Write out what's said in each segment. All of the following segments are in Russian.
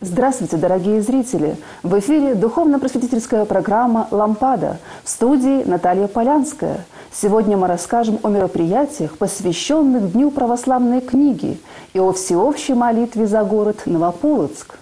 Здравствуйте, дорогие зрители! В эфире духовно-просветительская программа «Лампада». В студии Наталья Полянская. Сегодня мы расскажем о мероприятиях, посвященных Дню православной книги, и о всеобщей молитве за город Новополоцк.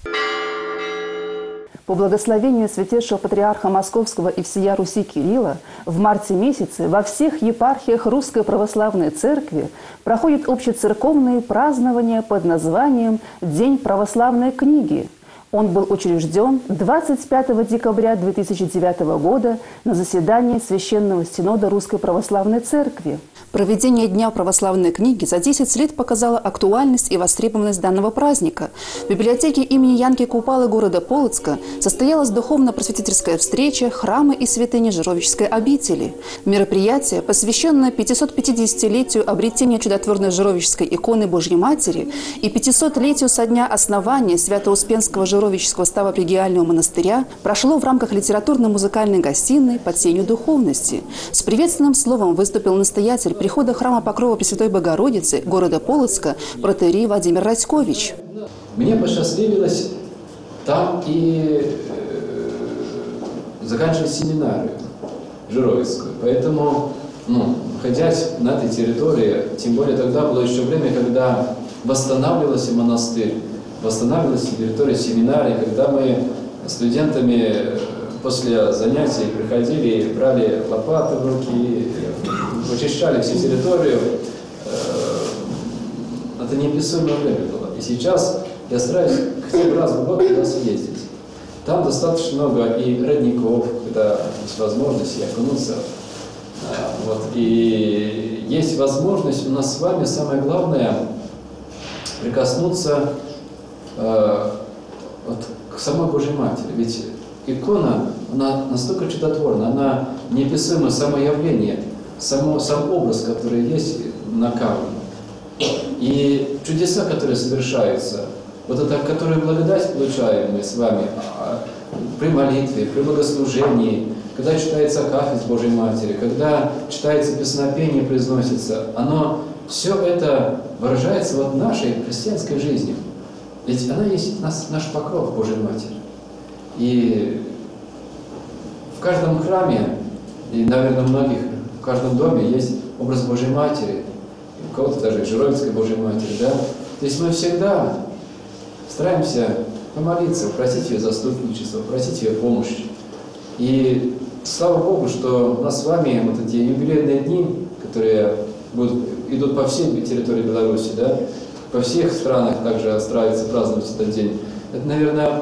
По благословению святейшего патриарха Московского и всея Руси Кирилла в марте месяце во всех епархиях Русской Православной Церкви проходят общецерковные празднования под названием «День православной книги». Он был учрежден 25 декабря 2009 года на заседании Священного Синода Русской Православной Церкви. Проведение Дня православной книги за 10 лет показало актуальность и востребованность данного праздника. В библиотеке имени Янки Купалы города Полоцка состоялась духовно-просветительская встреча храма и святыни Жировической обители. Мероприятие, посвященное 550-летию обретения чудотворной Жировической иконы Божьей Матери и 500-летию со дня основания Свято-Успенского Жировического Ставропригиального монастыря, прошло в рамках литературно-музыкальной гостиной под сенью духовности. С приветственным словом выступил настоятель прихода храма Покрова Пресвятой Богородицы города Полоцка протоиерей Владимир Радькович. Мне посчастливилось там и заканчивать семинарию Жировицкую. Поэтому, находясь на этой территории, тем более тогда было еще время, когда восстанавливался монастырь, восстанавливалась территория семинарии, когда мы студентами после занятий приходили и брали лопаты в руки, вычищали всю территорию. Это неописуемое время было. И сейчас я стараюсь хотя бы раз в год туда съездить. Там достаточно много и родников, когда есть возможность и окунуться. И есть возможность у нас с вами, самое главное, прикоснуться к самой Божьей Матери. Ведь икона, она настолько чудотворна, она неописуемое самоявление, сам образ, который есть на камне. И чудеса, которые совершаются, вот это, которую благодать получаем мы с вами при молитве, при богослужении, когда читается акафист Божьей Матери, когда читается песнопение, произносится, все это выражается в нашей христианской жизни. Ведь она есть наш покров Божьей Матери. И в каждом храме, и, наверное, в каждом доме есть образ Божьей Матери, у кого-то даже Жировицкой Божьей Матери, да? То есть мы всегда стараемся помолиться, просить ее заступничество, просить ее помощи. И слава Богу, что у нас с вами вот эти юбилейные дни, которые идут по всей территории Беларуси, да? Во всех странах также стараются праздновать этот день. Это, наверное,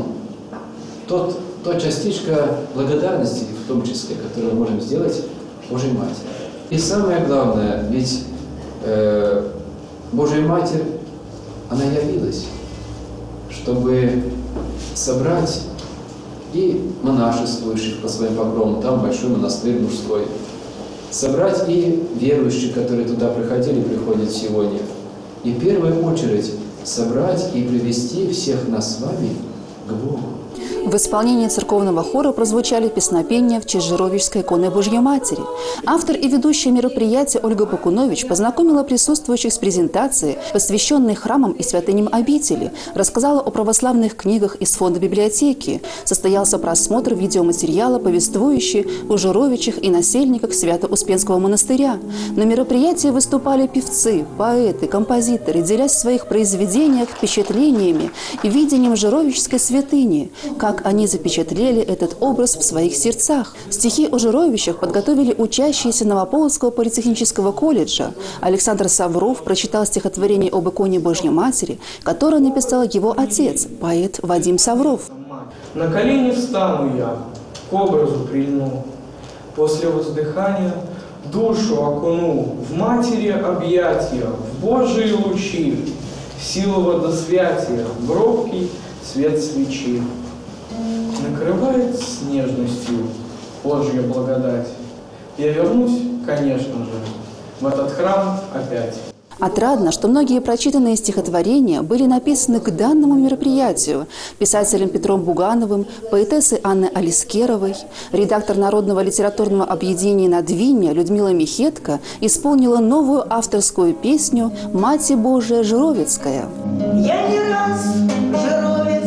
та частичка благодарности, в том числе, которую мы можем сделать Божьей Матери. И самое главное, ведь Божья Матерь, она явилась, чтобы собрать и монашествующих по своим покровам, там большой монастырь мужской, собрать и верующих, которые туда приходили, приходят сегодня, и в первую очередь собрать и привести всех нас с вами к Богу. В исполнении церковного хора прозвучали песнопения в честь Жировической иконы Божьей Матери. Автор и ведущая мероприятия Ольга Покунович познакомила присутствующих с презентацией, посвященной храмам и святыням обители, рассказала о православных книгах из фонда библиотеки. Состоялся просмотр видеоматериала, повествующий о Жировичах и насельниках Свято-Успенского монастыря. На мероприятии выступали певцы, поэты, композиторы, делясь в своих произведениях впечатлениями и видением Жировической святыни, как они запечатлели этот образ в своих сердцах. Стихи о Жировичах подготовили учащиеся Новополоцкого политехнического колледжа. Александр Савров прочитал стихотворение об иконе Божьей Матери, которое написал его отец, поэт Вадим Савров. На колени встану я, к образу прильну, после воздыхания душу окуну в матери объятия, в Божьи лучи, силу водосвятия, в робкий свет свечи. Накрывает с нежностью Божья благодать. Я вернусь, конечно же, в этот храм опять. Отрадно, что многие прочитанные стихотворения были написаны к данному мероприятию писателем Петром Бугановым, поэтессой Анной Алискеровой. Редактор Народного литературного объединения «Надвинья» Людмила Михетко исполнила новую авторскую песню «Мати Божия Жировицкая». Я не раз Жировицкая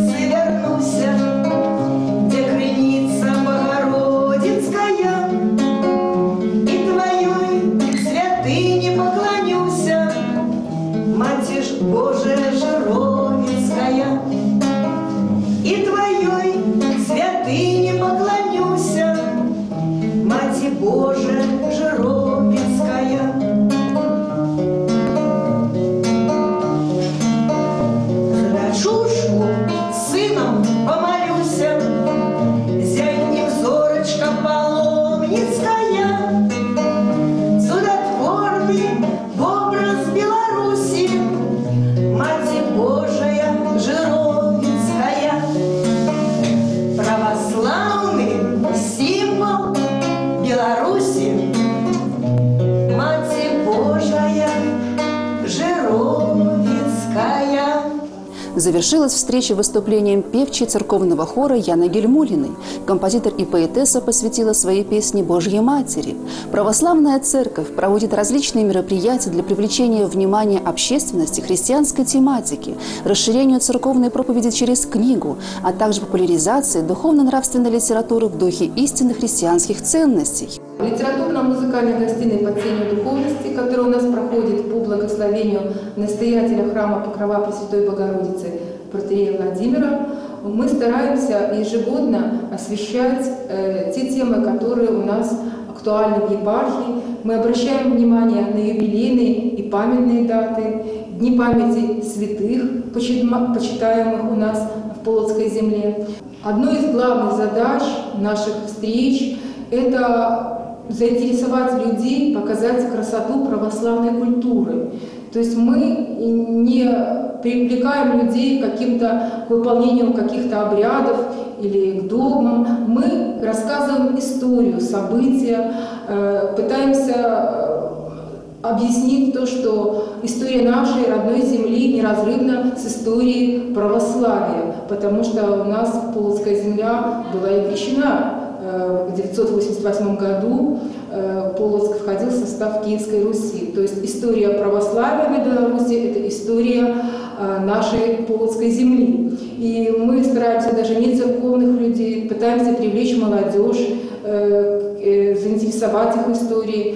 Боже, Жировицкая. За дочушку с сыном помолюся, зять невзорочка паломницкая, судотворный в образ Беларуси, Мать Божия Жировицкая, православный символ Беларуси, Мать Божия Жировицкая. Завершилась встреча выступлением певчей церковного хора Яны Гельмулиной. Композитор и поэтесса посвятила свои песни Божьей Матери. Православная церковь проводит различные мероприятия для привлечения внимания общественности христианской тематики, расширению церковной проповеди через книгу, а также популяризации духовно-нравственной литературы в духе истинных христианских ценностей. Литературно-музыкальной гостиной под сенью духовности, которая у нас проходит по благословению настоятеля храма Покрова Пресвятой Богородицы протоиерея Владимира, мы стараемся ежегодно освещать те темы, которые у нас актуальны в епархии. Мы обращаем внимание на юбилейные и памятные даты, дни памяти святых, почитаемых у нас в Полоцкой земле. Одной из главных задач наших встреч – это заинтересовать людей, показать красоту православной культуры. То есть мы не привлекаем людей к выполнению каких-то обрядов или к догмам. Мы рассказываем историю, события, пытаемся объяснить то, что история нашей родной земли неразрывна с историей православия, потому что у нас Полоцкая земля была и крещена. В 988 году Полоцк входил в состав Киевской Руси. То есть история православия в Беларуси – это история нашей Полоцкой земли. И мы стараемся даже не церковных людей, пытаемся привлечь молодежь, заинтересовать их историей.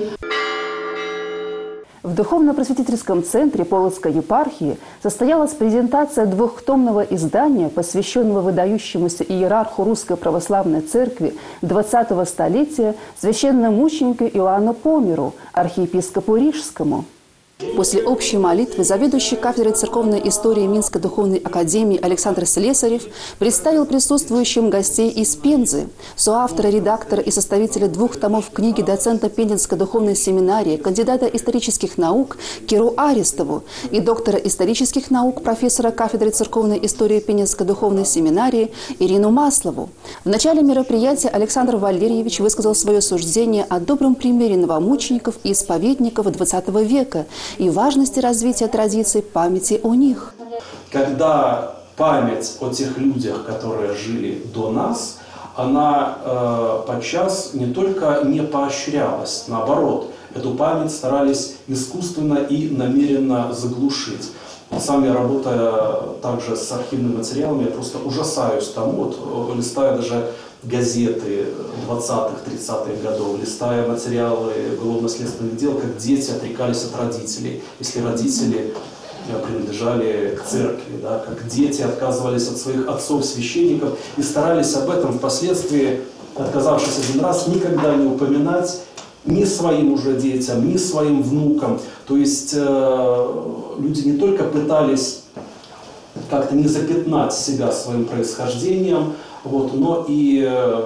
В Духовно-просветительском центре Полоцкой епархии состоялась презентация двухтомного издания, посвященного выдающемуся иерарху Русской Православной Церкви 20-го столетия священномученику Иоанну Померу, архиепископу Рижскому. После общей молитвы заведующий кафедрой церковной истории Минской духовной академии Александр Слесарев представил присутствующим гостей из Пензы, соавтора, редактора и составителя 2 томов книги доцента Пензенской духовной семинарии, кандидата исторических наук Киру Арестову и доктора исторических наук, профессора кафедры церковной истории Пензенской духовной семинарии Ирину Маслову. В начале мероприятия Александр Валерьевич высказал свое суждение о добром примере новомучеников и исповедников XX века и важности развития традиций памяти о них. Когда память о тех людях, которые жили до нас, она подчас не только не поощрялась, наоборот, эту память старались искусственно и намеренно заглушить. Сам я, работая также с архивными материалами, я просто ужасаюсь тому, вот, листая даже газеты 20-х, 30-х годов, листая материалы уголовно-следственных дел, как дети отрекались от родителей, если родители принадлежали к церкви, да, как дети отказывались от своих отцов-священников и старались об этом впоследствии, отказавшись один раз, никогда не упоминать ни своим уже детям, ни своим внукам. То есть люди не только пытались как-то не запятнать себя своим происхождением, вот, но и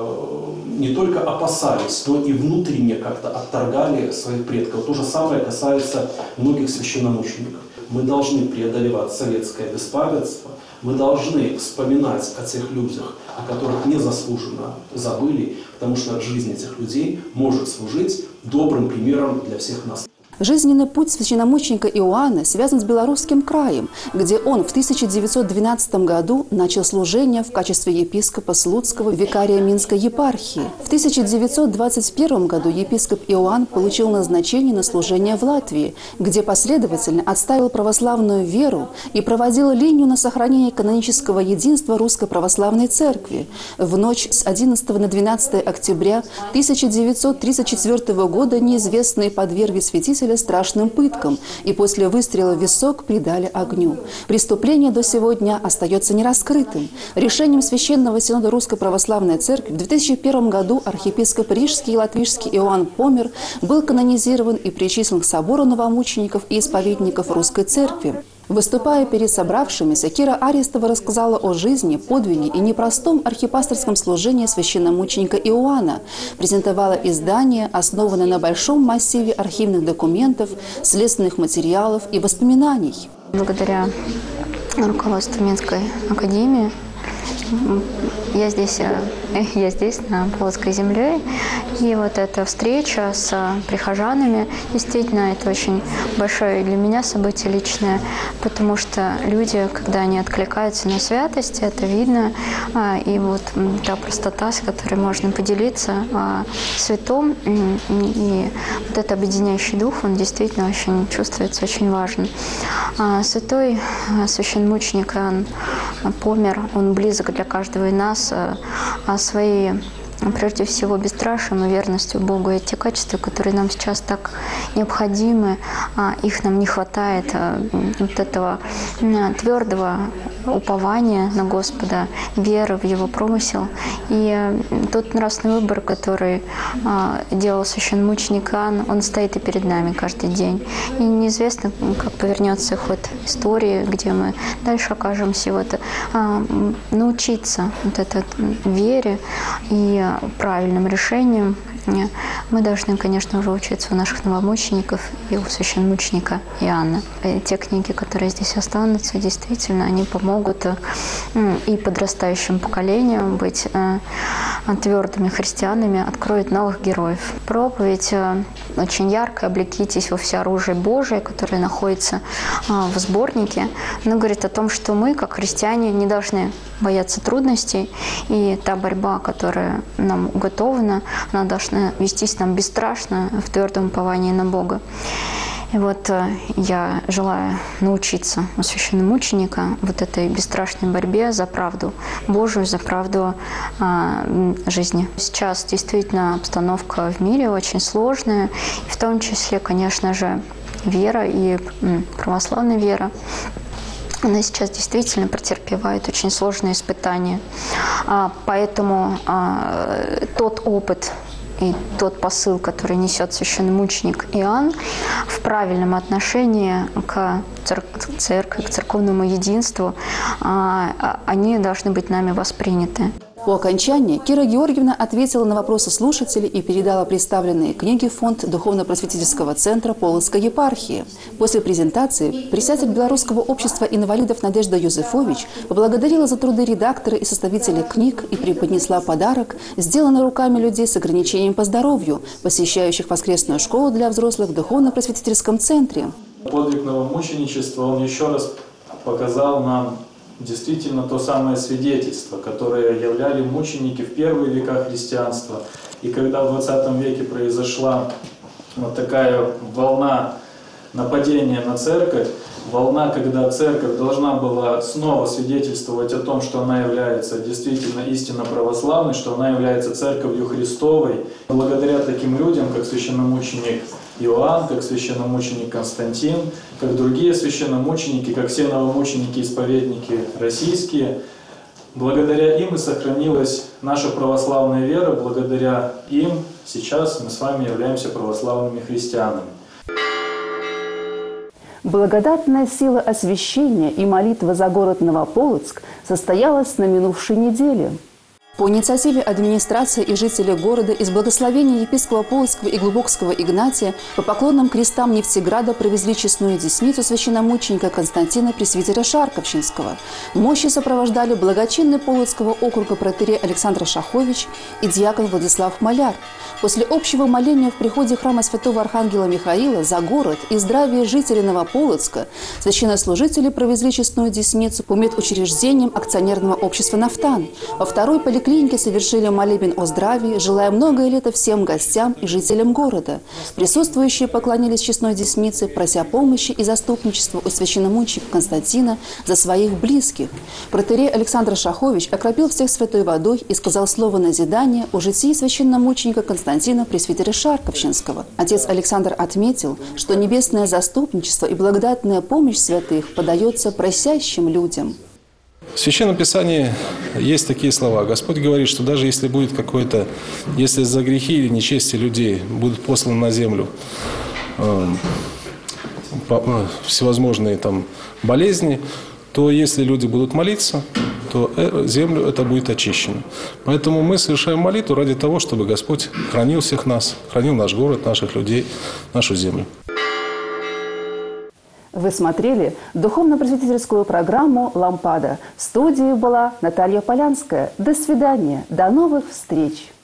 не только опасались, но и внутренне как-то отторгали своих предков. То же самое касается многих священномучеников. Мы должны преодолевать советское беспамятство, мы должны вспоминать о тех людях, о которых незаслуженно забыли, потому что жизнь этих людей может служить добрым примером для всех нас. Жизненный путь священномученика Иоанна связан с Белорусским краем, где он в 1912 году начал служение в качестве епископа Слуцкого викария Минской епархии. В 1921 году епископ Иоанн получил назначение на служение в Латвии, где последовательно отстаивал православную веру и проводил линию на сохранение канонического единства Русской Православной Церкви. В ночь с 11 на 12 октября 1934 года неизвестные подвергли святителя подвергали страшным пыткам и после выстрела в висок предали огню. Преступление до сего дня остается нераскрытым. Решением Священного Синода Русской Православной Церкви в 2001 году архиепископ Рижский и Латвийский Иоанн Помер был канонизирован и причислен к собору новомучеников и исповедников Русской Церкви. Выступая перед собравшимися, Кира Арестова рассказала о жизни, подвиге и непростом архипасторском служении священномученика Иоанна, презентовала издание, основанное на большом массиве архивных документов, следственных материалов и воспоминаний. Благодаря руководству Минской академии я здесь на Полоцкой земле, и вот эта встреча с прихожанами, действительно, это очень большое для меня событие личное, потому что люди, когда они откликаются на святость, это видно, и вот та простота, с которой можно поделиться святом, и вот этот объединяющий дух, он действительно очень чувствуется, очень важен. Святой священномученик Иоанн Помер, он близок для каждого из нас своей, прежде всего, бесстрашием и верностью Богу. И те качества, которые нам сейчас так необходимы, их нам не хватает, вот этого твердого упования на Господа, веры в Его промысел. И тот нравственный выбор, который делал священномученик Иоанн, он стоит и перед нами каждый день. И неизвестно, как повернется ход истории, где мы дальше окажемся. Вот, научиться вот этой вере и правильным решениям мы должны, конечно, уже учиться у наших новомучеников и у священномученика Иоанна. И те книги, которые здесь останутся, действительно, они помогут и подрастающим поколениям быть твердыми христианами, откроют новых героев. Проповедь очень яркая, «Облекитесь во всеоружие Божие», которое находится в сборнике. Она говорит о том, что мы, как христиане, не должны бояться трудностей, и та борьба, которая нам уготована, она должна вестись нам бесстрашно в твердом уповании на Бога. И вот я желаю научиться у священномученика вот этой бесстрашной борьбе за правду Божию, за правду жизни. Сейчас действительно обстановка в мире очень сложная, в том числе, конечно же, вера и православная вера. Она сейчас действительно претерпевает очень сложные испытания. Поэтому тот опыт и тот посыл, который несет священномученик Иоанн в правильном отношении к церкви, к церковному единству, они должны быть нами восприняты. По окончании Кира Георгиевна ответила на вопросы слушателей и передала представленные книги в фонд Духовно-просветительского центра Полоцкой епархии. После презентации председатель Белорусского общества инвалидов Надежда Юзефович поблагодарила за труды редактора и составителей книг и преподнесла подарок, сделанный руками людей с ограничением по здоровью, посещающих воскресную школу для взрослых в Духовно-просветительском центре. Подвиг новомученичества, он еще раз показал нам действительно то самое свидетельство, которое являли мученики в первые века христианства. И когда в 20 веке произошла вот такая волна нападения на церковь, волна, когда церковь должна была снова свидетельствовать о том, что она является действительно истинно православной, что она является церковью Христовой. Благодаря таким людям, как священномученик Иоанн, как священномученик Константин, как другие священномученики, как все новомученики-исповедники российские, благодаря им и сохранилась наша православная вера, благодаря им сейчас мы с вами являемся православными христианами. Благодатная сила освящения и молитва за город Новополоцк состоялась на минувшей неделе. По инициативе администрации и жителей города из благословения епископа Полоцкого и Глубокского Игнатия по поклонным крестам Нефтеграда провезли честную десницу священномученика Константина Пресвитера Шарковщинского. Мощи сопровождали благочинный Полоцкого округа протоиерей Александр Шахович и диакон Владислав Маляр. После общего моления в приходе храма святого архангела Михаила за город и здравие жителей Новополоцка священнослужители провезли честную десницу по медучреждениям акционерного общества «Нафтан». Во второй поликлинике поликлинике совершили молебен о здравии, желая многое лето всем гостям и жителям города. Присутствующие поклонились честной деснице, прося помощи и заступничества у священномученика Константина за своих близких. Протоиерей Александр Шахович окропил всех святой водой и сказал слово назидания о житии священномученика Константина пресвитера Шарковщинского. Отец Александр отметил, что небесное заступничество и благодатная помощь святых подается просящим людям. В Священном Писании есть такие слова. Господь говорит, что даже если будет если за грехи или нечестие людей будут посланы на землю всевозможные болезни, то если люди будут молиться, то землю это будет очищено. Поэтому мы совершаем молитву ради того, чтобы Господь хранил всех нас, хранил наш город, наших людей, нашу землю. Вы смотрели духовно-просветительскую программу «Лампада». В студии была Наталья Полянская. До свидания. До новых встреч.